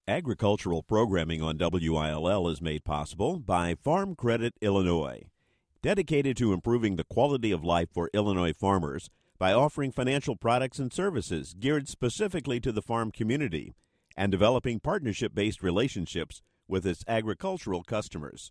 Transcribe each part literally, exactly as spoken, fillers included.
Agricultural programming on W I L L is made possible by Farm Credit Illinois, dedicated to improving the quality of life for Illinois farmers by offering financial products and services geared specifically to the farm community and developing partnership-based relationships with its agricultural customers.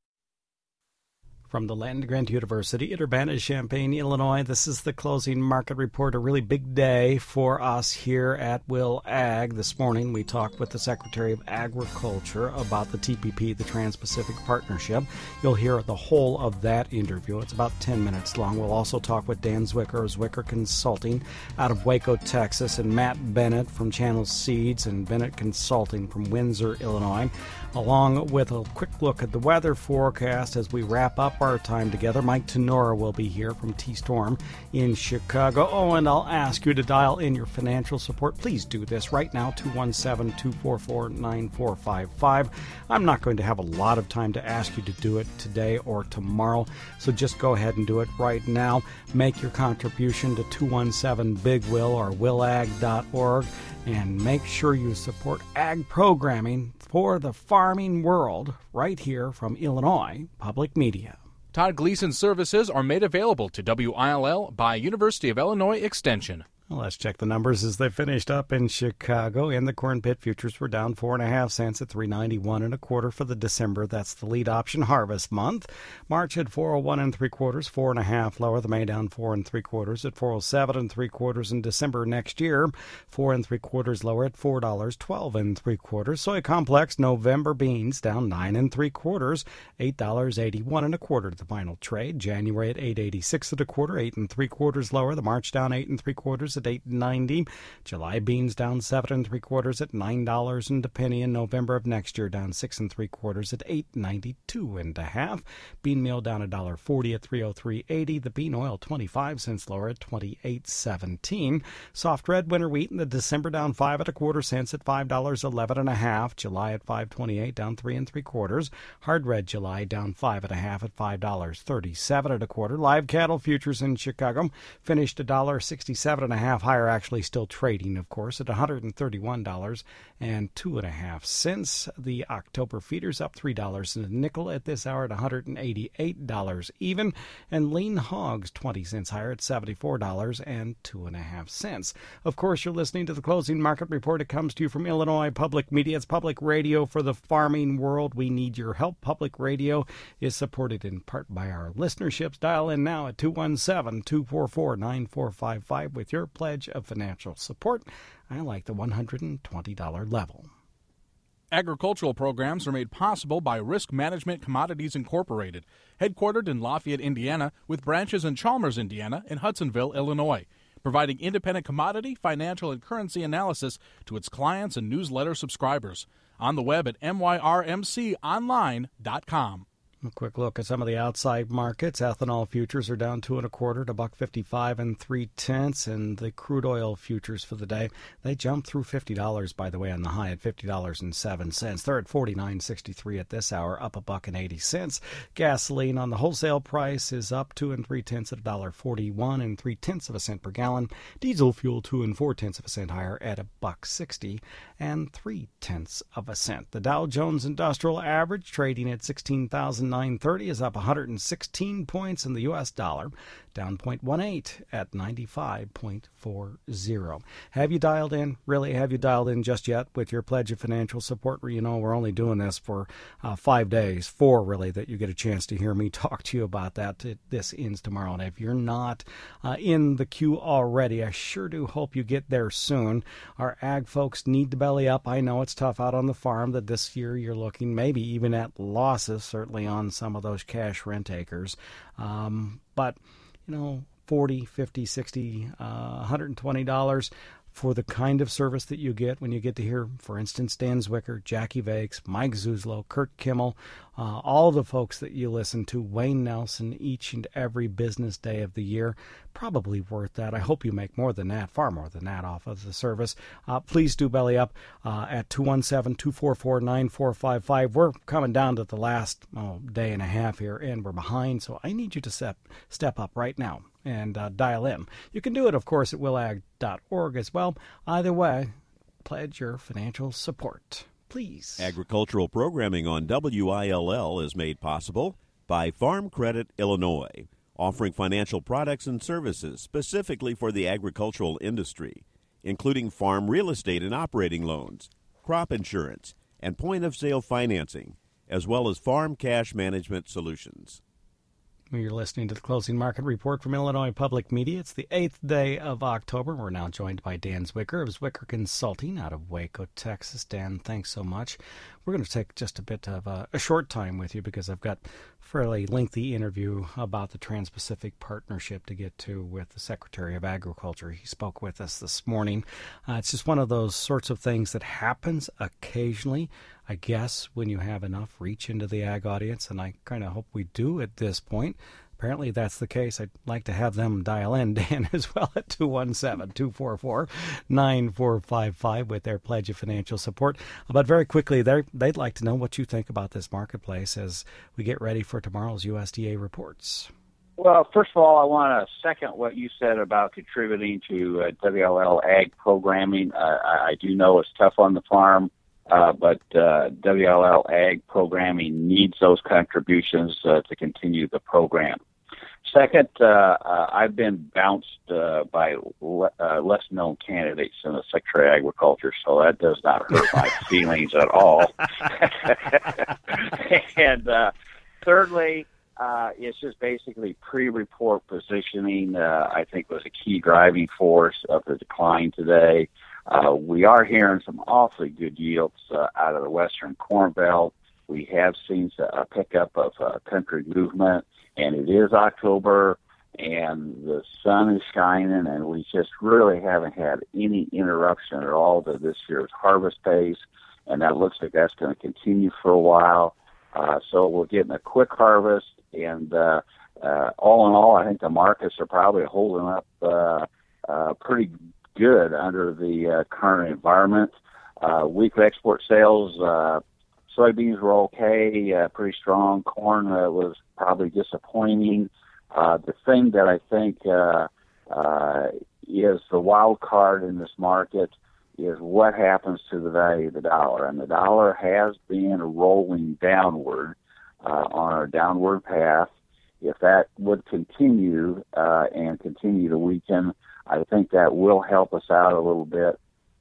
From the Land-Grant University at Urbana-Champaign, Illinois, this is the Closing Market Report, a really big day for us here at Will Ag. This morning we talked with the Secretary of Agriculture about the T P P, the Trans-Pacific Partnership. You'll hear the whole of that interview. It's about ten minutes long. We'll also talk with Dan Zwicker of Zwicker Consulting out of Waco, Texas, and Matt Bennett from Channel Seeds and Bennett Consulting from Windsor, Illinois, along with a quick look at the weather forecast as we wrap up our time together. Mike Tenora will be here from T-Storm in Chicago. Oh, and I'll ask you to dial in your financial support. Please do this right now, two one seven, two four four, nine four five five. I'm not going to have a lot of time to ask you to do it today or tomorrow, so just go ahead and do it right now. Make your contribution to two one seven Big Will or will ag dot org, and make sure you support ag programming for the farming world right here from Illinois Public Media. Todd Gleason services are made available to W I L L by University of Illinois Extension. Well, let's check the numbers as they finished up in Chicago. And the corn pit futures were down four and a half cents at three ninety-one and a quarter for the December. That's the lead option harvest month. March at four oh one and three quarters, four and a half lower. The May down four and three quarters at four oh seven and three quarters in December next year. Four and three quarters lower at four dollars twelve and three quarters. Soy complex November beans down nine and three quarters, eight dollars eighty-one and a quarter to the final trade. January at eight eighty-six and a quarter, eight and three quarters lower. The March down eight and three quarters at eight ninety. July beans down seven and three quarters at nine dollars and a penny. In November of next year down six and three quarters at eight ninety-two and a half. Bean meal down a dollar forty at three oh three eighty. The bean oil twenty-five cents lower at twenty-eight seventeen. Soft red winter wheat in the December down five and a quarter cents at five dollars eleven and a half. July at five twenty-eight down three and three quarters. Hard red July down five and a half at five dollars thirty-seven and a quarter. Live cattle futures in Chicago finished a dollar sixty-seven and a half higher, actually still trading, of course, at one hundred thirty-one dollars and two and a half cents. The October feeders up three dollars and a nickel at this hour at one hundred eighty-eight dollars even, and lean hogs twenty cents higher at seventy-four dollars and two and a half cents. Of course, you're listening to the Closing Market Report. It comes to you from Illinois Public Media. It's public radio for the farming world. We need your help. Public radio is supported in part by our listenerships. Dial in now at two one seven, two four four, nine four five five with your pledge of financial support. I like the one hundred twenty dollars level. Agricultural programs are made possible by Risk Management Commodities Incorporated, headquartered in Lafayette, Indiana, with branches in Chalmers, Indiana, and Hudsonville, Illinois, providing independent commodity, financial, and currency analysis to its clients and newsletter subscribers. On the web at m y r m c online dot com. A quick look at some of the outside markets. Ethanol futures are down two and a quarter to buck fifty-five and three tenths, and the crude oil futures for the day, they jumped through fifty dollars, by the way, on the high at fifty dollars and seven cents. They're at forty-nine sixty-three at this hour, up a buck and eighty cents. Gasoline on the wholesale price is up two and three tenths at a dollar forty-one and three tenths of a cent per gallon. Diesel fuel two and four tenths of a cent higher at a buck sixty and three tenths of a cent. The Dow Jones Industrial Average trading at sixteen thousand nine thirty is up one hundred sixteen points, in the U S dollar down zero point one eight at ninety-five point four zero. Have you dialed in? Really, have you dialed in just yet with your pledge of financial support? You know, we're only doing this for uh, five days, four really, that you get a chance to hear me talk to you about that. It, this ends tomorrow, and if you're not uh, in the queue already, I sure do hope you get there soon. Our ag folks need to belly up. I know it's tough out on the farm, that this year you're looking maybe even at losses, certainly on some of those cash rent acres. Um, but, you know, forty, fifty, sixty, uh, one hundred twenty dollars for the kind of service that you get when you get to hear, for instance, Dan Zwicker, Jackie Vakes, Mike Zuzlo, Kurt Kimmel, uh, all the folks that you listen to, Wayne Nelson, each and every business day of the year. Probably worth that. I hope you make more than that, far more than that off of the service. Uh, please do belly up uh, at two one seven, two four four, nine four five five. We're coming down to the last oh, day and a half here, and we're behind, so I need you to step, step up right now and uh, dial in. You can do it, of course, at will ag dot org as well. Either way, pledge your financial support. please. Agricultural programming on W I L L is made possible by Farm Credit Illinois, offering financial products and services specifically for the agricultural industry, including farm real estate and operating loans, crop insurance, and point-of-sale financing, as well as farm cash management solutions. You're listening to the Closing Market Report from Illinois Public Media. It's the eighth day of October. We're now joined by Dan Zwicker of Zwicker Consulting out of Waco, Texas. Dan, thanks so much. We're going to take just a bit of a, a short time with you because I've got a fairly lengthy interview about the Trans-Pacific Partnership to get to with the Secretary of Agriculture. He spoke with us this morning. Uh, it's just one of those sorts of things that happens occasionally, I guess, when you have enough reach into the ag audience, and I kind of hope we do at this point. Apparently that's the case. I'd like to have them dial in, Dan, as well, at two one seven, two four four, nine four five five with their pledge of financial support. But very quickly, they'd like to know what you think about this marketplace as we get ready for tomorrow's U S D A reports. Well, first of all, I want to second what you said about contributing to uh, W L L ag programming. Uh, I, I do know it's tough on the farm. Uh, but uh, W L L ag programming needs those contributions uh, to continue the program. Second, uh, uh, I've been bounced uh, by le- uh, less-known candidates in the Secretary of Agriculture, so that does not hurt my feelings at all. And uh, thirdly, uh, it's just basically pre-report positioning, uh, I think, was a key driving force of the decline today. Uh, we are hearing some awfully good yields uh, out of the Western Corn Belt. We have seen a pickup of uh, country movement, and it is October, and the sun is shining, and we just really haven't had any interruption at all to this year's harvest pace, and that looks like that's going to continue for a while. Uh, so we're getting a quick harvest, and uh, uh, all in all, I think the markets are probably holding up uh, uh, pretty good under the uh, current environment. Uh, weekly export sales, uh, soybeans were okay, uh, pretty strong. Corn uh, was probably disappointing. Uh, the thing that I think uh, uh, is the wild card in this market is what happens to the value of the dollar. And the dollar has been rolling downward uh, on our downward path. If that would continue uh, and continue to weaken, I think that will help us out a little bit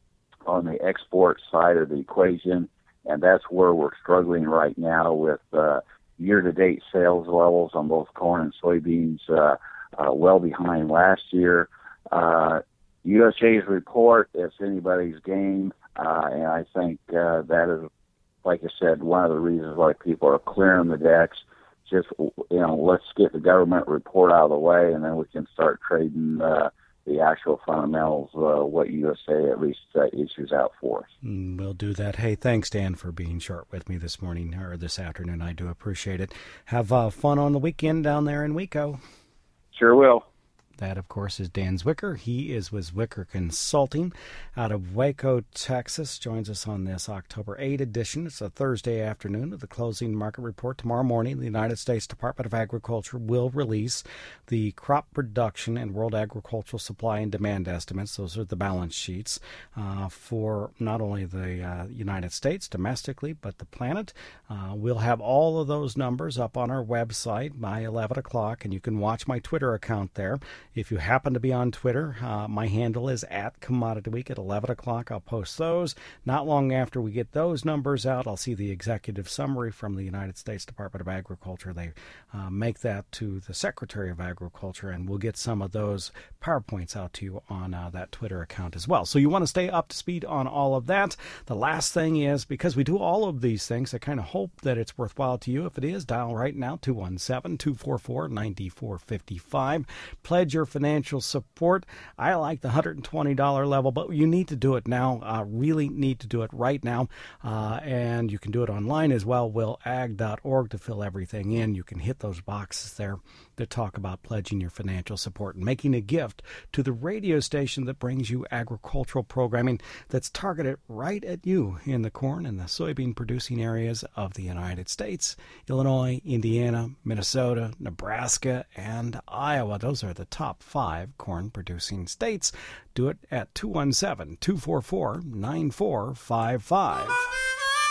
on the export side of the equation, and that's where we're struggling right now with uh, year-to-date sales levels on both corn and soybeans uh, uh, well behind last year. Uh, U S Da's report, it's anybody's game, uh, and I think uh, that is, like I said, one of the reasons why people are clearing the decks. Just, you know, let's get the government report out of the way, and then we can start trading uh, the actual fundamentals, uh, what U S A at least uh, issues out for us. Mm, we'll do that. Hey, thanks, Dan, for being short with me this morning or this afternoon. I do appreciate it. Have uh, fun on the weekend down there in Waco. Sure will. That, of course, is Dan Zwicker. He is with Zwicker Consulting out of Waco, Texas. Joins us on this October eighth edition. It's a Thursday afternoon of the Closing Market Report. Tomorrow morning, the United States Department of Agriculture will release the crop production and world agricultural supply and demand estimates. Those are the balance sheets uh, for not only the uh, United States domestically, but the planet. Uh, we'll have all of those numbers up on our website by eleven o'clock, and you can watch my Twitter account there. If you happen to be on Twitter, uh, my handle is at Commodity Week at eleven o'clock. I'll post those. Not long after we get those numbers out, I'll see the executive summary from the United States Department of Agriculture. They uh, make that to the Secretary of Agriculture, and we'll get some of those PowerPoints out to you on uh, that Twitter account as well. So you want to stay up to speed on all of that. The last thing is, because we do all of these things, I kind of hope that it's worthwhile to you. If it is, dial right now, two one seven, two four four, nine four five five. Pledge your financial support. I like the one hundred twenty dollars level, but you need to do it now. Uh, really need to do it right now. Uh, and you can do it online as well, will ag dot org, to fill everything in. You can hit those boxes there that talk about pledging your financial support and making a gift to the radio station that brings you agricultural programming that's targeted right at you in the corn and the soybean producing areas of the United States. Illinois, Indiana, Minnesota, Nebraska, and Iowa. Those are the top five corn producing states. Do it at two one seven, two four four, nine four five five.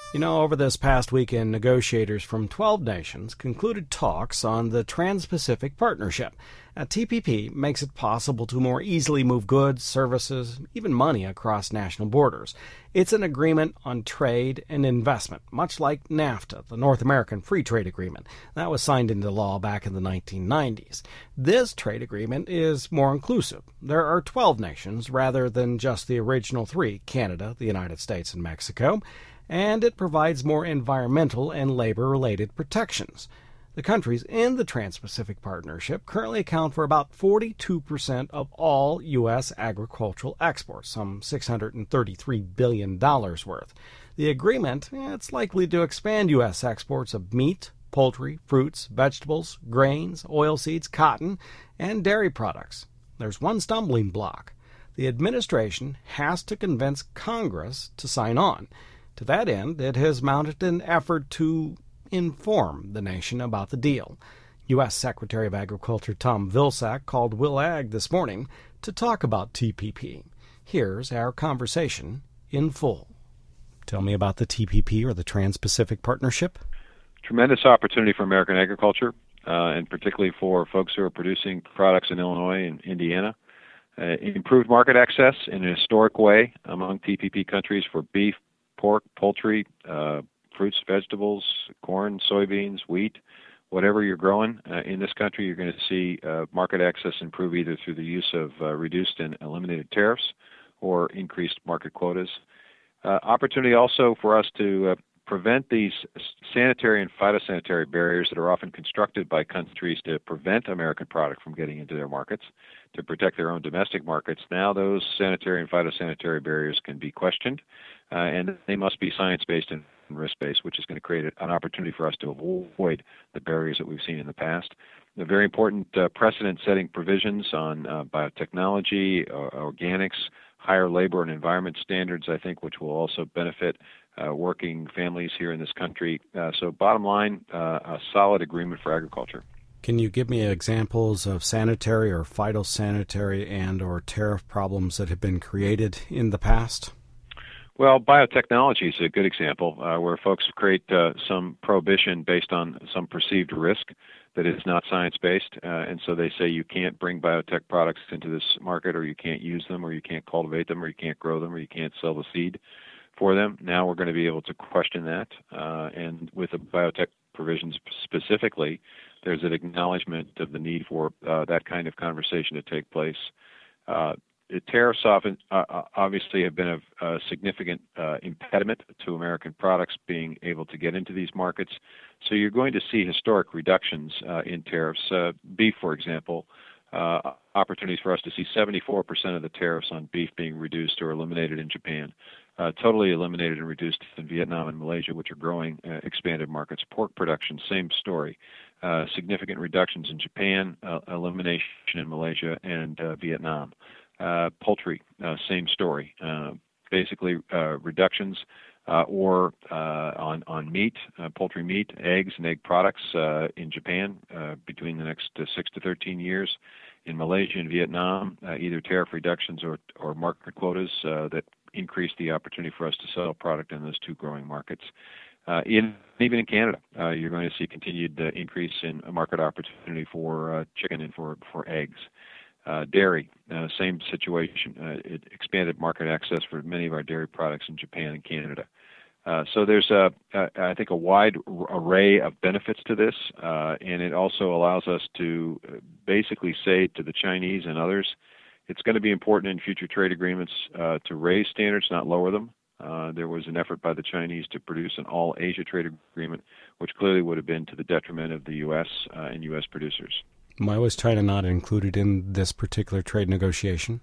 You know, over this past weekend, negotiators from twelve nations concluded talks on the Trans-Pacific Partnership. Now, T P P makes it possible to more easily move goods, services, even money across national borders. It's an agreement on trade and investment, much like NAFTA, the North American Free Trade Agreement. That was signed into law back in the nineteen nineties. This trade agreement is more inclusive. There are twelve nations rather than just the original three, Canada, the United States, and Mexico. And it provides more environmental and labor-related protections. The countries in the Trans-Pacific Partnership currently account for about forty-two percent of all U S agricultural exports, some six hundred thirty-three billion dollars worth. The agreement, eh, it's likely to expand U S exports of meat, poultry, fruits, vegetables, grains, oilseeds, cotton, and dairy products. There's one stumbling block. The administration has to convince Congress to sign on. To that end, it has mounted an effort to inform the nation about the deal. U S Secretary of Agriculture Tom Vilsack called Will Ag this morning to talk about T P P. Here's our conversation in full. Tell me about the T P P, or the Trans-Pacific Partnership. Tremendous opportunity for American agriculture, uh, and particularly for folks who are producing products in Illinois and Indiana. Uh, improved market access in a historic way among T P P countries for beef, pork, poultry, uh, fruits, vegetables, corn, soybeans, wheat, whatever you're growing uh, in this country, you're going to see uh, market access improve either through the use of uh, reduced and eliminated tariffs or increased market quotas. Uh, opportunity also for us to uh, prevent these sanitary and phytosanitary barriers that are often constructed by countries to prevent American product from getting into their markets, to protect their own domestic markets. Now those sanitary and phytosanitary barriers can be questioned, uh, and they must be science-based and risk-based, which is going to create an opportunity for us to avoid the barriers that we've seen in the past. The very important uh, precedent-setting provisions on uh, biotechnology, uh, organics, higher labor and environment standards, I think, which will also benefit uh, working families here in this country. Uh, so bottom line, uh, a solid agreement for agriculture. Can you give me examples of sanitary or phytosanitary and or tariff problems that have been created in the past? Well, biotechnology is a good example uh, where folks create uh, some prohibition based on some perceived risk that is not science-based, uh, and so they say you can't bring biotech products into this market, or you can't use them, or you can't cultivate them, or you can't grow them, or you can't sell the seed for them. Now we're going to be able to question that, uh, and with the biotech provisions specifically, there's an acknowledgement of the need for uh, that kind of conversation to take place. Uh, The tariffs often, uh, obviously have been a, a significant uh, impediment to American products being able to get into these markets. So you're going to see historic reductions uh, in tariffs. Uh, beef, for example, uh, opportunities for us to see seventy-four percent of the tariffs on beef being reduced or eliminated in Japan, uh, totally eliminated and reduced in Vietnam and Malaysia, which are growing uh, expanded markets. Pork production, same story. Uh, significant reductions in Japan, uh, elimination in Malaysia and uh, Vietnam. Uh, poultry, uh, same story. Uh, basically, uh, reductions uh, or uh, on on meat, uh, poultry meat, eggs, and egg products uh, in Japan uh, between the next uh, six to thirteen years. In Malaysia and Vietnam, uh, either tariff reductions or or market quotas uh, that increase the opportunity for us to sell product in those two growing markets. Uh, in, even in Canada, uh, you're going to see continued uh, increase in market opportunity for uh, chicken and for for eggs. Uh, dairy, uh, same situation. Uh, it expanded market access for many of our dairy products in Japan and Canada. Uh, so there's, a, a, I think, a wide array of benefits to this, uh, and it also allows us to basically say to the Chinese and others, it's going to be important in future trade agreements uh, to raise standards, not lower them. Uh, there was an effort by the Chinese to produce an all-Asia trade agreement, which clearly would have been to the detriment of the U S uh, and U S producers. Why was China not included in this particular trade negotiation?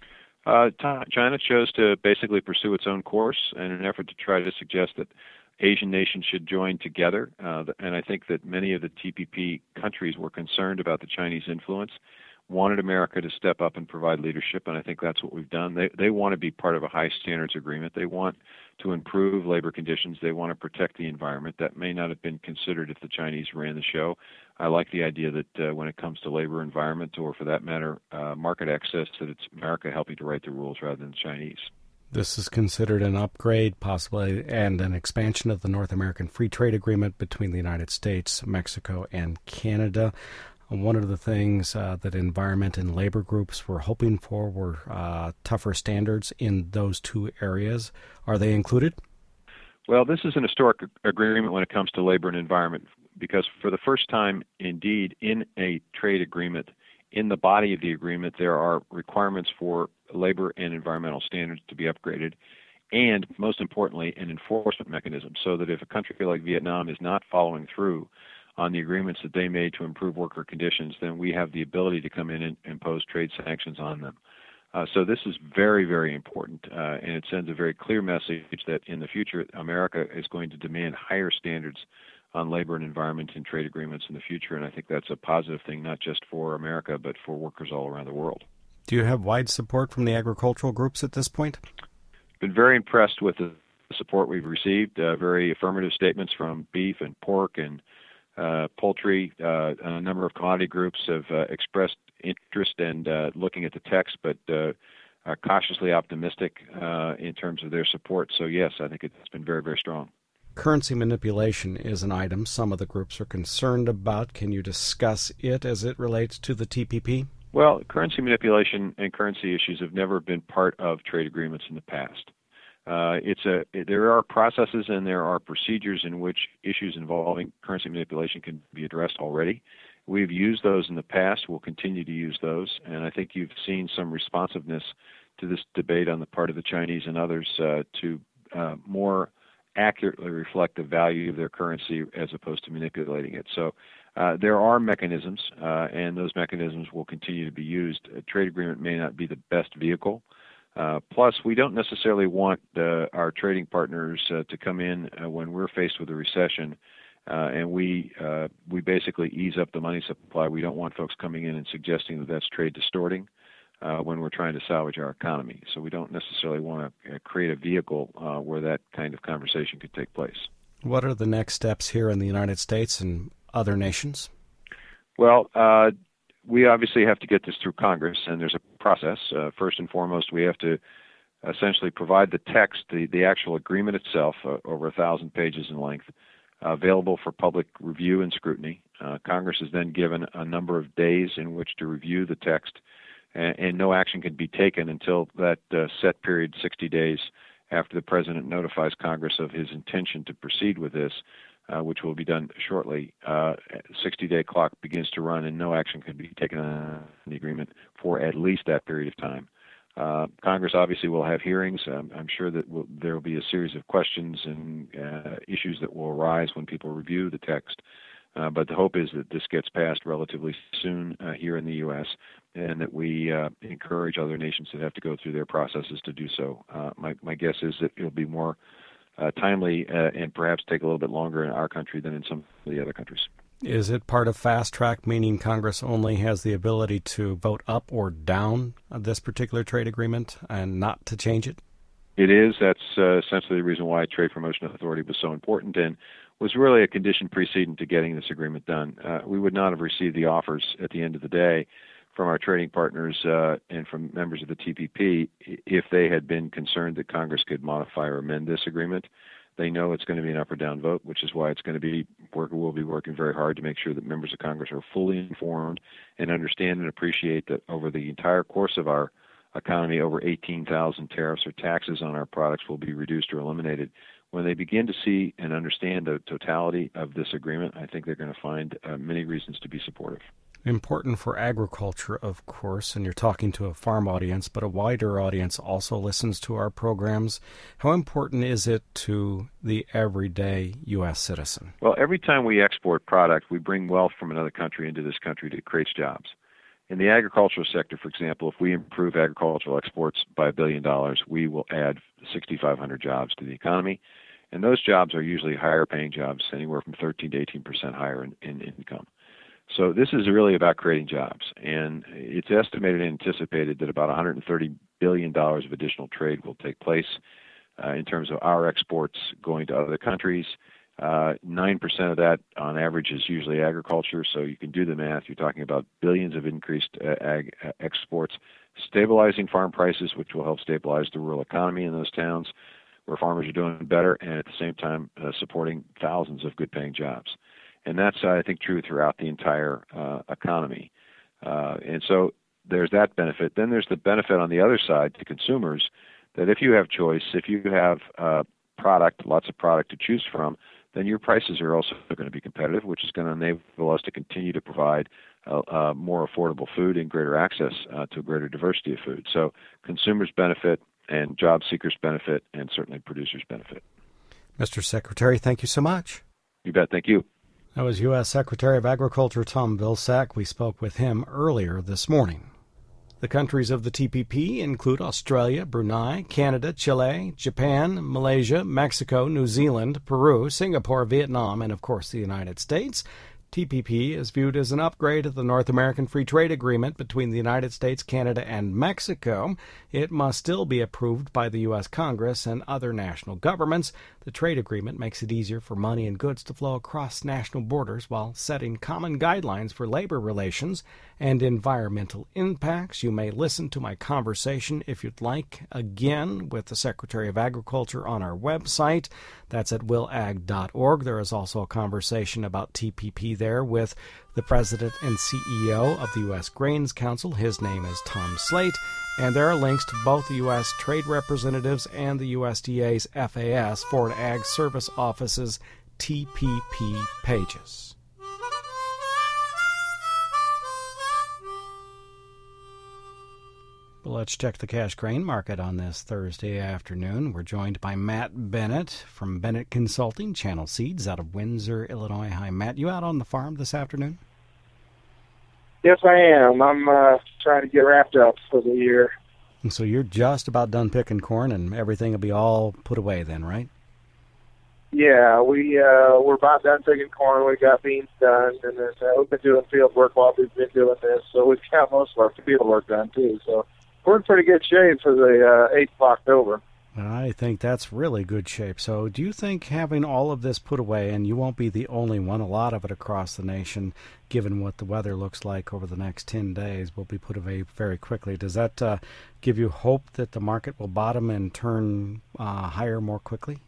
Uh, China chose to basically pursue its own course in an effort to try to suggest that Asian nations should join together. Uh, and I think that many of the T P P countries were concerned about the Chinese influence, wanted America to step up and provide leadership, and I think that's what we've done. They they want to be part of a high standards agreement. They want to improve labor conditions. They want to protect the environment. That may not have been considered if the Chinese ran the show. I like the idea that uh, when it comes to labor, environment, or for that matter, uh, market access, that it's America helping to write the rules rather than the Chinese. This is considered an upgrade, possibly, and an expansion of the North American Free Trade Agreement between the United States, Mexico, and Canada. One of the things uh, that environment and labor groups were hoping for were uh, tougher standards in those two areas. Are they included? Well, this is an historic agreement when it comes to labor and environment, because for the first time, indeed, in a trade agreement, in the body of the agreement, there are requirements for labor and environmental standards to be upgraded, and most importantly, an enforcement mechanism, so that if a country like Vietnam is not following through on the agreements that they made to improve worker conditions, then we have the ability to come in and impose trade sanctions on them. Uh, so this is very, very important, uh, and it sends a very clear message that in the future, America is going to demand higher standards on labor and environment in trade agreements in the future, and I think that's a positive thing, not just for America, but for workers all around the world. Do you have wide support from the agricultural groups at this point? Been very impressed with the support we've received, uh, very affirmative statements from beef and pork and uh, poultry. Uh, a number of commodity groups have uh, expressed interest and uh, looking at the text, but uh, are cautiously optimistic uh, in terms of their support. So yes, I think it's been very, very strong. Currency manipulation is an item some of the groups are concerned about. Can you discuss it as it relates to the T P P? Well, currency manipulation and currency issues have never been part of trade agreements in the past. Uh, it's a there are processes and there are procedures in which issues involving currency manipulation can be addressed already. We've used those in the past. We'll continue to use those, and I think you've seen some responsiveness to this debate on the part of the Chinese and others uh, to uh, more accurately reflect the value of their currency as opposed to manipulating it. So uh, there are mechanisms, uh, and those mechanisms will continue to be used. A trade agreement may not be the best vehicle. Uh, plus, we don't necessarily want uh, our trading partners uh, to come in uh, when we're faced with a recession, uh, and we uh, we basically ease up the money supply. We don't want folks coming in and suggesting that that's trade distorting Uh, when we're trying to salvage our economy. So we don't necessarily want to uh, create a vehicle uh, where that kind of conversation could take place. What are the next steps here in the United States and other nations? Well, uh, we obviously have to get this through Congress, and there's a process. Uh, first and foremost, we have to essentially provide the text, the, the actual agreement itself, uh, over a thousand pages in length, uh, available for public review and scrutiny. Uh, Congress is then given a number of days in which to review the text, and no action can be taken until that uh, set period, sixty days, after the President notifies Congress of his intention to proceed with this, uh, which will be done shortly. Uh, sixty-day clock begins to run, and no action can be taken on the agreement for at least that period of time. Uh, Congress obviously will have hearings. Um, I'm sure that we'll, there will be a series of questions and uh, issues that will arise when people review the text. Uh, but the hope is that this gets passed relatively soon uh, here in the U S, and that we uh, encourage other nations that have to go through their processes to do so. Uh, my, my guess is that it'll be more uh, timely uh, and perhaps take a little bit longer in our country than in some of the other countries. Is it part of fast track, meaning Congress only has the ability to vote up or down this particular trade agreement and not to change it? It is. That's uh, essentially the reason why Trade Promotion Authority was so important and was really a condition precedent to getting this agreement done. Uh, we would not have received the offers at the end of the day from our trading partners uh, and from members of the T P P if they had been concerned that Congress could modify or amend this agreement. They know it's going to be an up or down vote, which is why it's going to be work. We'll be working very hard to make sure that members of Congress are fully informed and understand and appreciate that over the entire course of our economy, over eighteen thousand tariffs or taxes on our products will be reduced or eliminated. When they begin to see and understand the totality of this agreement, I think they're going to find uh, many reasons to be supportive. Important for agriculture, of course, and you're talking to a farm audience, but a wider audience also listens to our programs. How important is it to the everyday U S citizen? Well, every time we export product, we bring wealth from another country into this country that creates jobs. In the agricultural sector, for example, if we improve agricultural exports by a billion dollars, we will add six thousand five hundred jobs to the economy. And those jobs are usually higher paying jobs, anywhere from thirteen to eighteen percent higher in, in income. So this is really about creating jobs. And it's estimated and anticipated that about one hundred thirty billion dollars of additional trade will take place uh, in terms of our exports going to other countries. Uh, nine percent of that on average is usually agriculture, so you can do the math. You're talking about billions of increased uh, ag uh, exports, stabilizing farm prices, which will help stabilize the rural economy in those towns where farmers are doing better, and at the same time uh, supporting thousands of good-paying jobs. And that's, uh, I think, true throughout the entire uh, economy. Uh, and so there's that benefit. Then there's the benefit on the other side to consumers that if you have choice, if you have uh, product, lots of product to choose from, then your prices are also going to be competitive, which is going to enable us to continue to provide uh, uh, more affordable food and greater access uh, to a greater diversity of food. So consumers benefit, and job seekers benefit, and certainly producers benefit. Mister Secretary, thank you so much. You bet. Thank you. That was U S Secretary of Agriculture Tom Vilsack. We spoke with him earlier this morning. The countries of the T P P include Australia, Brunei, Canada, Chile, Japan, Malaysia, Mexico, New Zealand, Peru, Singapore, Vietnam, and of course the United States. T P P is viewed as an upgrade of the North American Free Trade Agreement between the United States, Canada, and Mexico. It must still be approved by the U S Congress and other national governments. The trade agreement makes it easier for money and goods to flow across national borders while setting common guidelines for labor relations and environmental impacts. You may listen to my conversation, if you'd like, again with the Secretary of Agriculture on our website. That's at will ag dot org. There is also a conversation about T P P there with the President and C E O of the U S Grains Council. His name is Tom Slate. And there are links to both the U S Trade Representatives and the U S D A's F A S, Foreign Ag Service Office's T P P pages. Well, let's check the cash grain market on this Thursday afternoon. We're joined by Matt Bennett from Bennett Consulting, Channel Seeds out of Windsor, Illinois. Hi, Matt. You out on the farm this afternoon? Yes, I am. I'm uh, trying to get wrapped up for the year. And so you're just about done picking corn, and everything will be all put away then, right? Yeah, we, uh, we're about done picking corn. We got beans done, and then uh, we've been doing field work while we've been doing this, so we've got most of our field work done, too. So we're in pretty good shape for the uh, eighth of October. I think that's really good shape. So do you think having all of this put away, and you won't be the only one, a lot of it across the nation, given what the weather looks like over the next ten days, will be put away very quickly. Does that uh, give you hope that the market will bottom and turn uh, higher more quickly?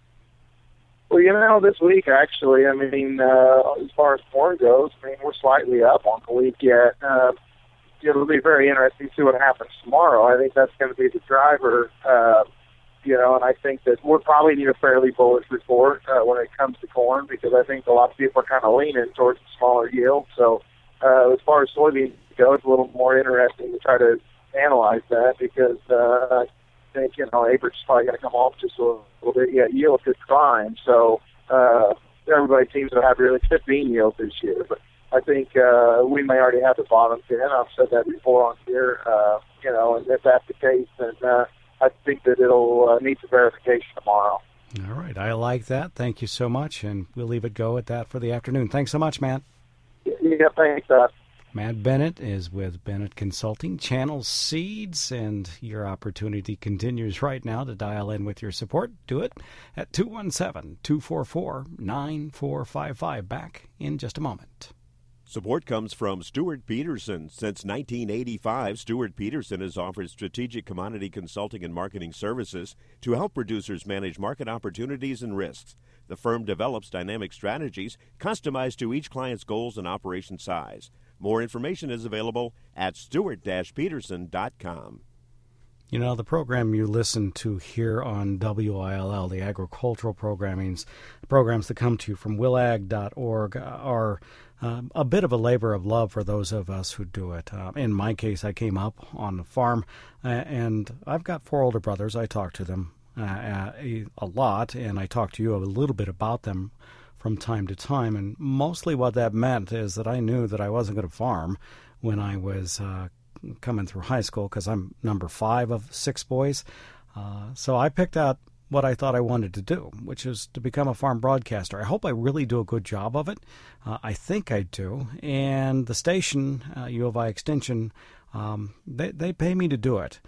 Well, you know, this week, actually, I mean, uh, as far as corn goes, I mean, we're slightly up on the week yet. Uh, it'll be very interesting to see what happens tomorrow. I think that's going to be the driver. Uh, You know, and I think that we'll probably need a fairly bullish report uh, when it comes to corn, because I think a lot of people are kind of leaning towards the smaller yield. So uh, as far as soybeans go, it's a little more interesting to try to analyze that, because uh, I think, you know, acreage is probably going to come off just a little bit. Yeah, yield could climb. So uh, everybody seems to have really good bean yield this year. But I think uh, we may already have the bottom ten. I've said that before on here. Uh, you know, and if that's the case, then uh, I think that it'll uh, need some verification tomorrow. All right. I like that. Thank you so much. And we'll leave it go at that for the afternoon. Thanks so much, Matt. Yeah, thanks, uh. Matt Bennett is with Bennett Consulting, Channel Seeds, and your opportunity continues right now to dial in with your support. Do it at two one seven, two four four, nine four five five. Back in just a moment. Support comes from Stuart Peterson. Since nineteen eighty-five, Stuart Peterson has offered strategic commodity consulting and marketing services to help producers manage market opportunities and risks. The firm develops dynamic strategies customized to each client's goals and operation size. More information is available at stewart dash peterson dot com. You know, the program you listen to here on W I L L, the agricultural programmings, programs that come to you from will ag dot org, are um, a bit of a labor of love for those of us who do it. Uh, in my case, I came up on the farm, uh, and I've got four older brothers. I talk to them uh, a, a lot, and I talk to you a little bit about them from time to time. And mostly what that meant is that I knew that I wasn't going to farm when I was uh, coming through high school, because I'm number five of six boys. Uh, so I picked out what I thought I wanted to do, which is to become a farm broadcaster. I hope I really do a good job of it. Uh, I think I do. And the station, uh, U of I Extension, um, they, they pay me to do it.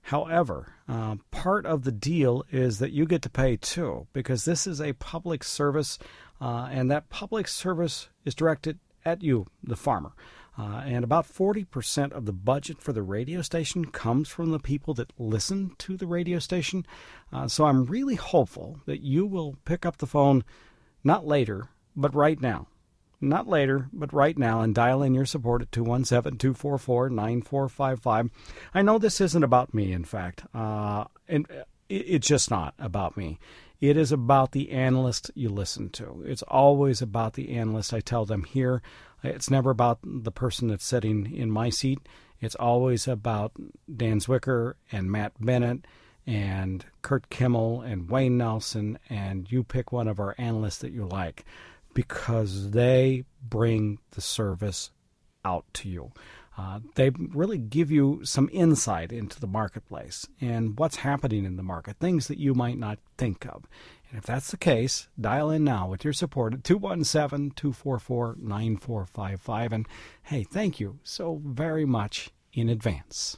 However, uh, part of the deal is that you get to pay too, because this is a public service, uh, and that public service is directed at you, the farmer. Uh, and about forty percent of the budget for the radio station comes from the people that listen to the radio station. Uh, so I'm really hopeful that you will pick up the phone not later, but right now. Not later, but right now, and dial in your support at two one seven, two four four, nine four five five. I know this isn't about me, in fact. Uh, and it's just not about me. It is about the analyst you listen to. It's always about the analyst. I tell them here. It's never about the person that's sitting in my seat. It's always about Dan Zwicker and Matt Bennett and Kurt Kimmel and Wayne Nelson, and you pick one of our analysts that you like, because they bring the service out to you. Uh, they really give you some insight into the marketplace and what's happening in the market, things that you might not think of. And if that's the case, dial in now with your support at two one seven, two four four, nine four five five. And hey, thank you so very much in advance.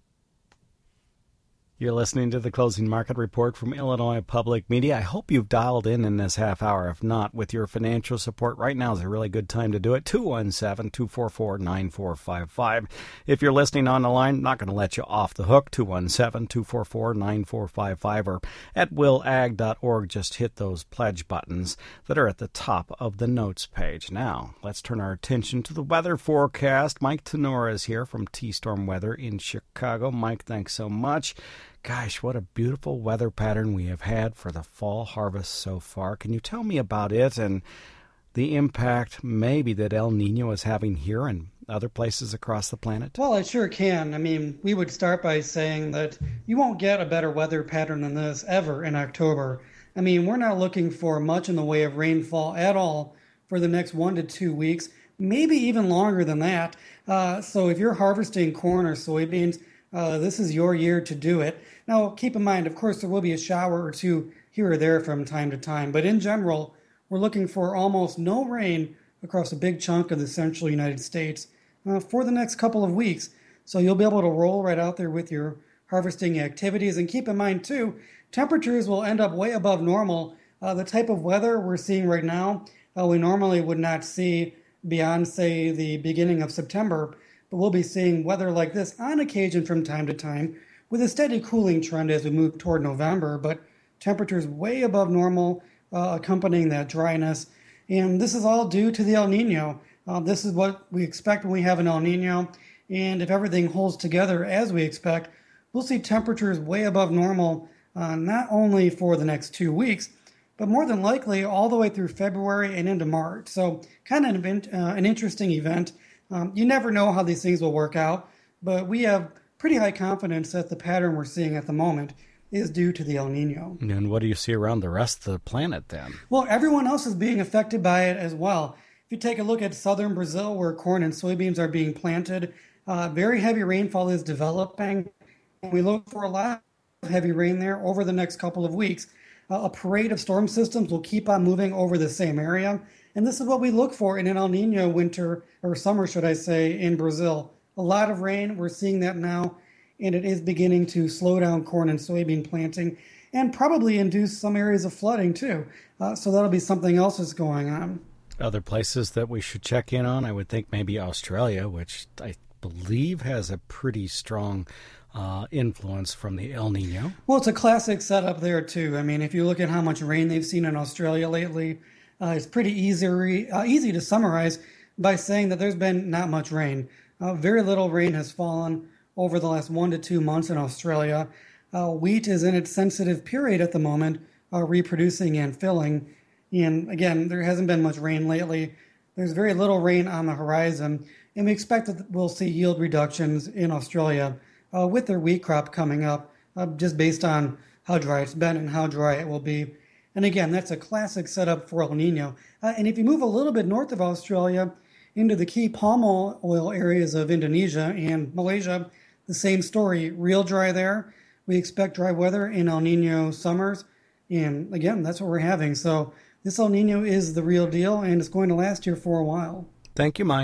You're listening to the Closing Market Report from Illinois Public Media. I hope you've dialed in in this half hour. If not, with your financial support, right now is a really good time to do it. two one seven, two four four, nine four five five. If you're listening on the line, not going to let you off the hook. two one seven, two four four, nine four five five, or at will ag dot org. Just hit those pledge buttons that are at the top of the notes page. Now, let's turn our attention to the weather forecast. Mike Tenora is here from T-Storm Weather in Chicago. Mike, thanks so much. Gosh, what a beautiful weather pattern we have had for the fall harvest so far. Can you tell me about it and the impact maybe that El Nino is having here and other places across the planet? Well, I sure can. I mean, we would start by saying that you won't get a better weather pattern than this ever in October. I mean, we're not looking for much in the way of rainfall at all for the next one to two weeks, maybe even longer than that. Uh, so if you're harvesting corn or soybeans, Uh, this is your year to do it. Now, keep in mind, of course, there will be a shower or two here or there from time to time, but in general, we're looking for almost no rain across a big chunk of the central United States uh, for the next couple of weeks. So you'll be able to roll right out there with your harvesting activities. And keep in mind, too, temperatures will end up way above normal. Uh, the type of weather we're seeing right now, uh, we normally would not see beyond, say, the beginning of September. But we'll be seeing weather like this on occasion from time to time, with a steady cooling trend as we move toward November, but temperatures way above normal, uh, accompanying that dryness. And this is all due to the El Nino. Uh, this is what we expect when we have an El Nino. And if everything holds together as we expect, we'll see temperatures way above normal, uh, not only for the next two weeks, but more than likely all the way through February and into March. So kind of an, event, uh, an interesting event. Um, you never know how these things will work out, but we have pretty high confidence that the pattern we're seeing at the moment is due to the El Nino. And what do you see around the rest of the planet then? Well, everyone else is being affected by it as well. If you take a look at southern Brazil, where corn and soybeans are being planted, uh, very heavy rainfall is developing. And we look for a lot of heavy rain there over the next couple of weeks. Uh, a parade of storm systems will keep on moving over the same area. And this is what we look for in an El Nino winter, or summer, should I say, in Brazil. A lot of rain, we're seeing that now, and it is beginning to slow down corn and soybean planting, and probably induce some areas of flooding, too. Uh, so that'll be something else that's going on. Other places that we should check in on, I would think maybe Australia, which I believe has a pretty strong uh, influence from the El Nino. Well, it's a classic setup there, too. I mean, if you look at how much rain they've seen in Australia lately, Uh, it's pretty easy, uh, easy to summarize by saying that there's been not much rain. Uh, very little rain has fallen over the last one to two months in Australia. Uh, wheat is in its sensitive period at the moment, uh, reproducing and filling. And again, there hasn't been much rain lately. There's very little rain on the horizon, and we expect that we'll see yield reductions in Australia uh, with their wheat crop coming up, uh, just based on how dry it's been and how dry it will be. And again, that's a classic setup for El Nino. Uh, and if you move a little bit north of Australia into the key palm oil areas of Indonesia and Malaysia, the same story, real dry there. We expect dry weather in El Nino summers. And again, that's what we're having. So this El Nino is the real deal, and it's going to last here for a while. Thank you, Mike.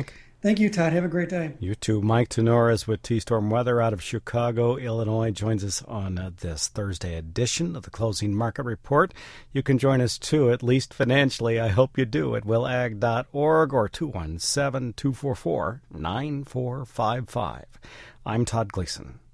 Thank you, Todd. Have a great day. You too. Mike Tenoris with T-Storm Weather out of Chicago, Illinois, joins us on uh, this Thursday edition of the Closing Market Report. You can join us, too, at least financially. I hope you do, at will ag dot org or two one seven, two four four, nine four five five. I'm Todd Gleason.